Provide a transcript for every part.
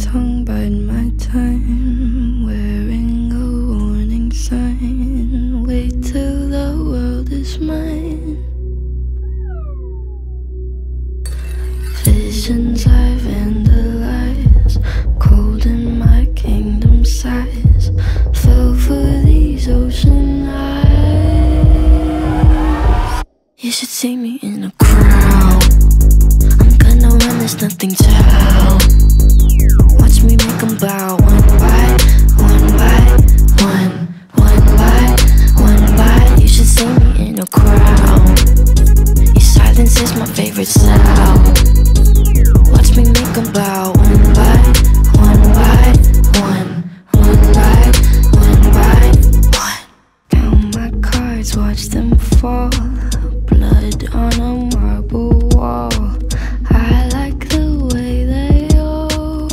tongue bide my time, wearing a warning sign. Wait till the world is mine. Visions I vandalize, cold in my kingdom size. Fell for these ocean eyes. You should see me in a crowd. I'm gonna run, there's nothing to help. Watch me make them bow one by one by one, one by one by. You should see me in a crowd. Your silence is my favorite sound. Watch me make them bow one by one by one, one by one by one. Count my cards, watch them fall. Blood on a marble wall. I like the way they all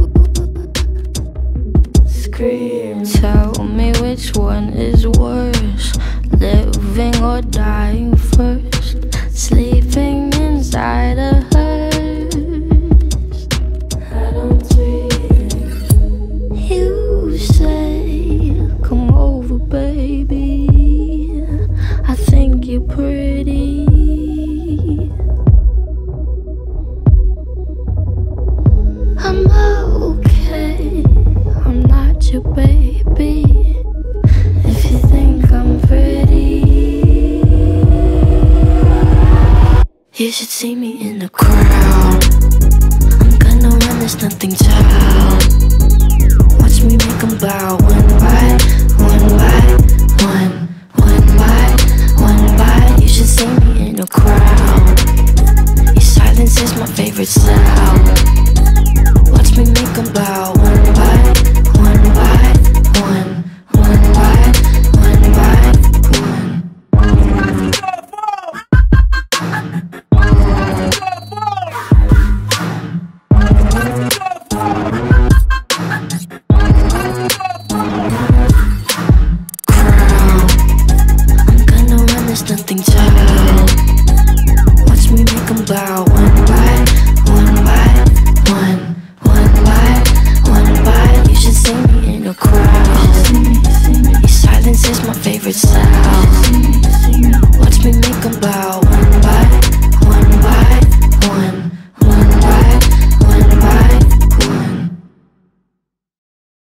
scream. Tell me which one is worse, living or dying first. Sleeping inside a hearse. I don't dream. You say, come over, baby. I think you're pretty. I'm okay, I'm not your baby. If you think I'm pretty, you should see me in the crowd. I'm gonna run, there's nothing to help. Watch me make them bow one by one by one, one by one by. You should see me in a crowd. Your silence is my favorite sound.